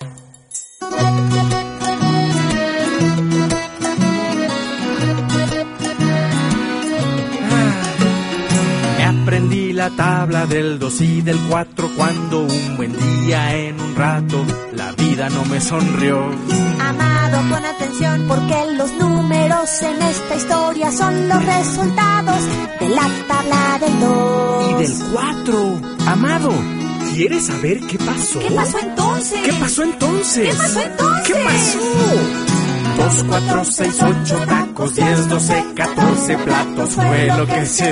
Aprendí la tabla del 2 y del 4 cuando un buen día en un rato la vida no me sonrió. Amado, pon atención porque los números en esta historia son los resultados de la tabla del 2 y del 4. Amado, ¿quieres saber qué pasó? ¿Qué pasó entonces? ¿Qué pasó entonces? ¿Qué pasó entonces? ¿Qué pasó? 2, 4, 6, 8 tacos, 10, 12, 14 platos fue lo que se